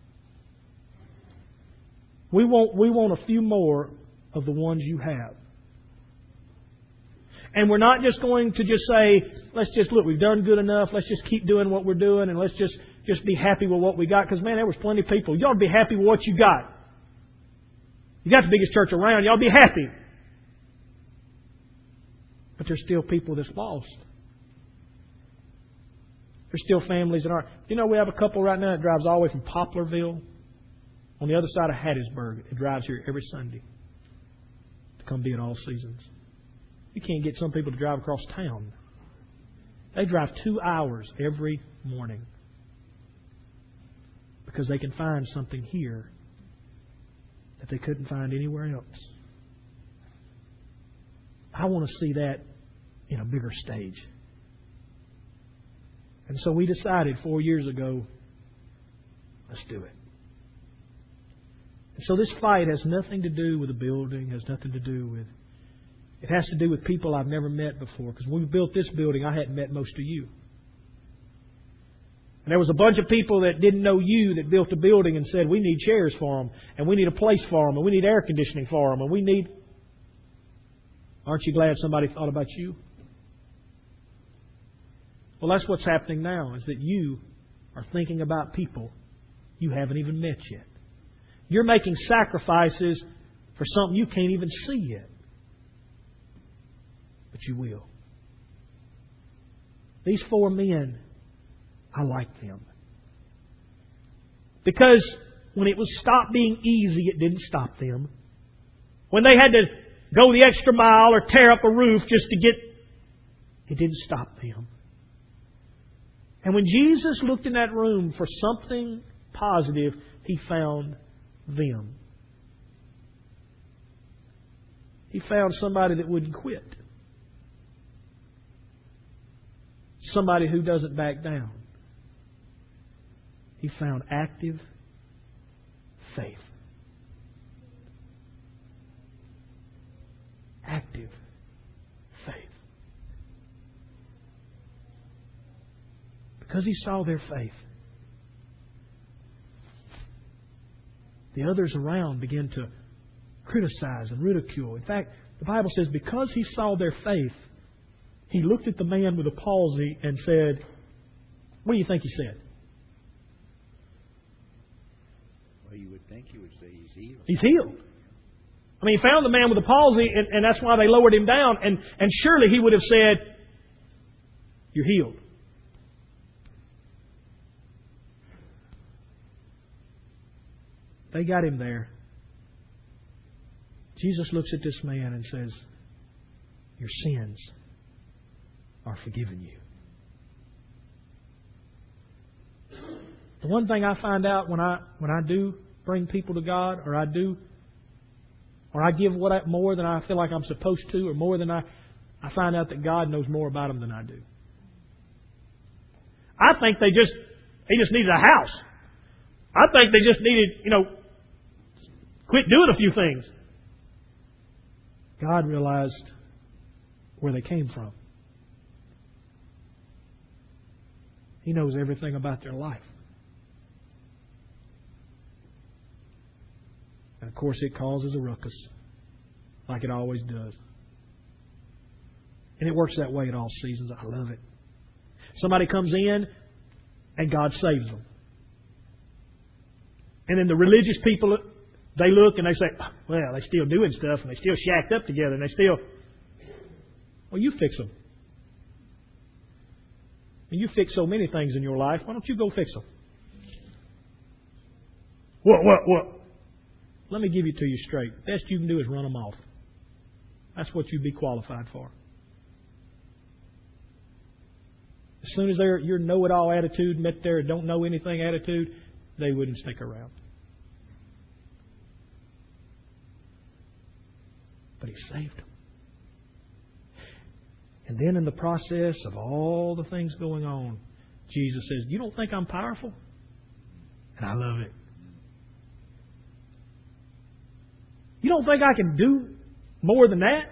We want, we want a few more of the ones you have. And we're not just going to just say, let's just, look, we've done good enough. Let's just keep doing what we're doing and let's just, just be happy with what we got. Because, man, there was plenty of people. You ought to be happy with what you got. You got the biggest church around. You ought to be happy. But there's still people that's lost. There's still families that aren't. You know, we have a couple right now that drives all the way from Poplarville on the other side of Hattiesburg that drives here every Sunday to come be at All Seasons. You can't get some people to drive across town. They drive two hours every morning because they can find something here that they couldn't find anywhere else. I want to see that in a bigger stage. And so we decided four years ago, let's do it. And so this fight has nothing to do with the building, has nothing to do with... It has to do with people I've never met before. Because when we built this building, I hadn't met most of you. And there was a bunch of people that didn't know you that built a building and said, we need chairs for them, and we need a place for them, and we need air conditioning for them, and we need... Aren't you glad somebody thought about you? Well, that's what's happening now, is that you are thinking about people you haven't even met yet. You're making sacrifices for something you can't even see yet. But you will. These four men, I like them. Because when it was stopped being easy, it didn't stop them. When they had to go the extra mile or tear up a roof just to get... It didn't stop them. And when Jesus looked in that room for something positive, He found them. He found somebody that wouldn't quit. Somebody who doesn't back down. He found active faith. Active faith. Because he saw their faith, the others around began to criticize and ridicule. In fact, the Bible says because he saw their faith, he looked at the man with the palsy and said, what do you think he said? Well, you would think he would say he's healed. He's healed. I mean, he found the man with the palsy, and, and that's why they lowered him down. And, and surely he would have said, you're healed. They got him there. Jesus looks at this man and says, your sins are forgiven you. The one thing I find out when I when I do bring people to God, or I do, or I give what I, more than I feel like I'm supposed to, or more than I, I find out that God knows more about them than I do. I think they just He just needed a house. I think they just needed, you know, quit doing a few things. God realized where they came from. He knows everything about their life. And of course it causes a ruckus, like it always does. And it works that way at All Seasons. I love it. Somebody comes in and God saves them. And then the religious people, they look and they say, well, they still doing stuff and they still shacked up together and they still... Well, you fix them. And you fix so many things in your life. Why don't you go fix them? What, what, what? Let me give it to you straight. Best you can do is run them off. That's what you'd be qualified for. As soon as they're your know-it-all attitude met their don't know anything attitude, they wouldn't stick around. But He saved them. And then in the process of all the things going on, Jesus says, you don't think I'm powerful? And I love it. You don't think I can do more than that?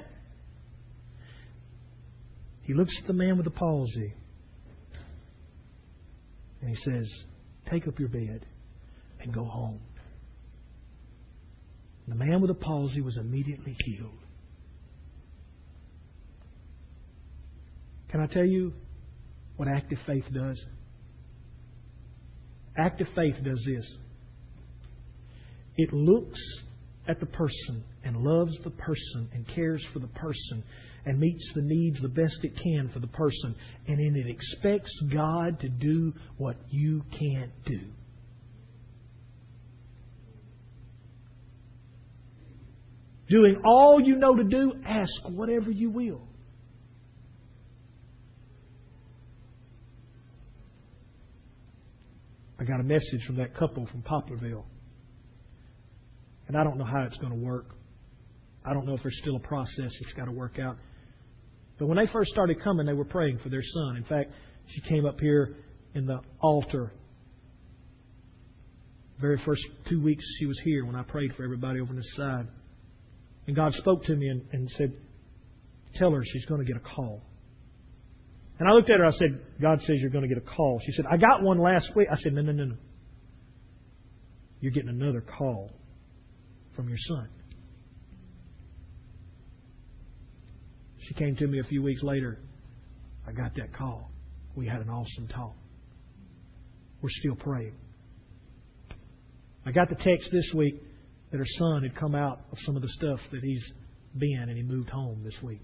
He looks at the man with the palsy and He says, take up your bed and go home. And the man with the palsy was immediately healed. Can I tell you what active faith does? Active faith does this. It looks at the person and loves the person and cares for the person and meets the needs the best it can for the person. And then it expects God to do what you can't do. Doing all you know to do, ask whatever you will. I got a message from that couple from Poplarville. And I don't know how it's going to work. I don't know if there's still a process it's got to work out. But when they first started coming, they were praying for their son. In fact, she came up here in the altar. Very first two weeks she was here when I prayed for everybody over on this side. And God spoke to me and, and said, tell her she's going to get a call. And I looked at her, I said, God says you're going to get a call. She said, I got one last week. I said, no, no, no, no. You're getting another call from your son. She came to me a few weeks later. I got that call. We had an awesome talk. We're still praying. I got the text this week that her son had come out of some of the stuff that he's been and he moved home this week.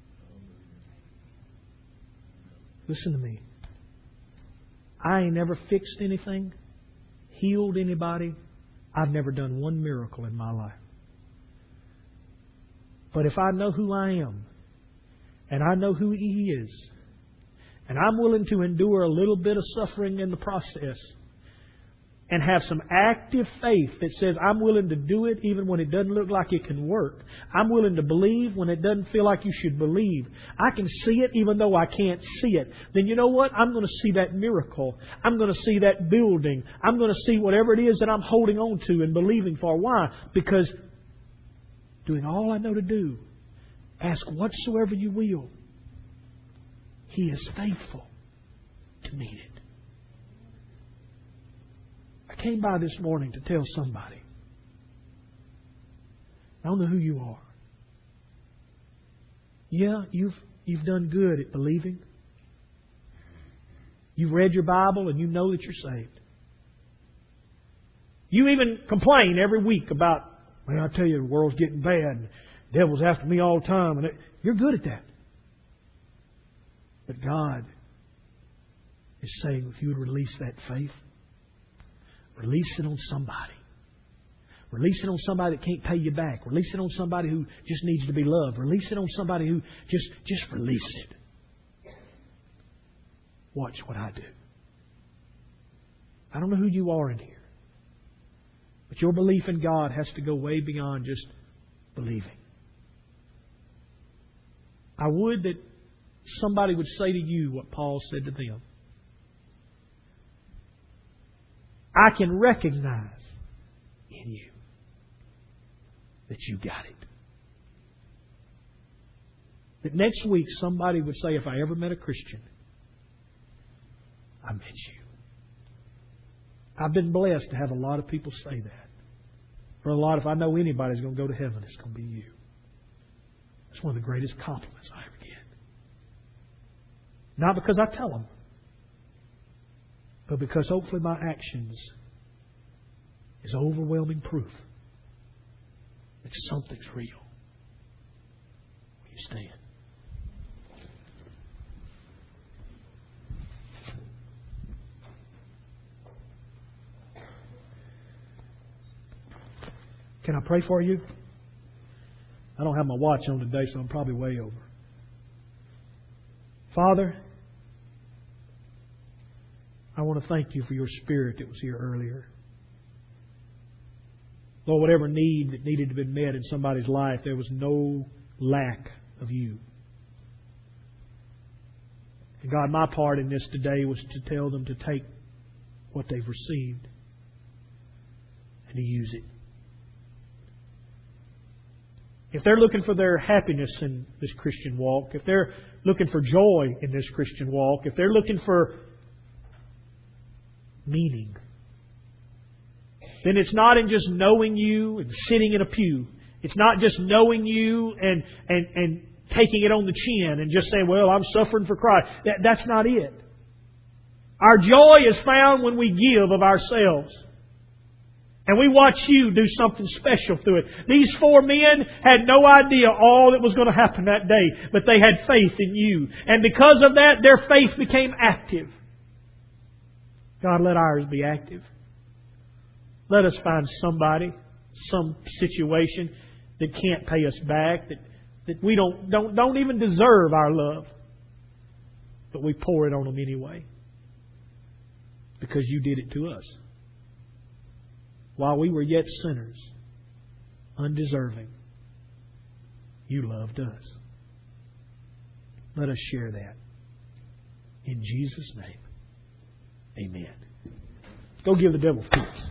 Listen to me. I ain't never fixed anything, healed anybody. I've never done one miracle in my life. But if I know who I am, and I know who He is, and I'm willing to endure a little bit of suffering in the process, and have some active faith that says I'm willing to do it even when it doesn't look like it can work. I'm willing to believe when it doesn't feel like you should believe. I can see it even though I can't see it. Then you know what? I'm going to see that miracle. I'm going to see that building. I'm going to see whatever it is that I'm holding on to and believing for. Why? Because doing all I know to do, ask whatsoever you will. He is faithful to meet it. I came by this morning to tell somebody. I don't know who you are. Yeah, you've you've done good at believing. You've read your Bible and you know that you're saved. You even complain every week about, well, I tell you, the world's getting bad and the devil's after me all the time. And it, you're good at that. But God is saying, if you would release that faith, release it on somebody. Release it on somebody that can't pay you back. Release it on somebody who just needs to be loved. Release it on somebody who just, just release it. Watch what I do. I don't know who you are in here. But your belief in God has to go way beyond just believing. I would that somebody would say to you what Paul said to them. I can recognize in you that you got it. That next week somebody would say, if I ever met a Christian, I met you. I've been blessed to have a lot of people say that. For a lot, if I know anybody's going to go to heaven, it's going to be you. It's one of the greatest compliments I ever get. Not because I tell them, but because hopefully my actions is overwhelming proof that something's real. Will you stand? Can I pray for you? I don't have my watch on today, so I'm probably way over. Father, I want to thank you for your Spirit that was here earlier. Lord, whatever need that needed to be met in somebody's life, there was no lack of you. And God, my part in this today was to tell them to take what they've received and to use it. If they're looking for their happiness in this Christian walk, if they're looking for joy in this Christian walk, if they're looking for meaning, then it's not in just knowing you and sitting in a pew. It's not just knowing you and and, and taking it on the chin and just saying, well, I'm suffering for Christ. That, that's not it. Our joy is found when we give of ourselves. And we watch you do something special through it. These four men had no idea all that was going to happen that day, but they had faith in you. And because of that, their faith became active. God, let ours be active. Let us find somebody, some situation that can't pay us back, that, that we don't, don't, don't even deserve our love. But we pour it on them anyway. Because you did it to us. While we were yet sinners, undeserving, you loved us. Let us share that. In Jesus' name, amen. Go give the devil peace.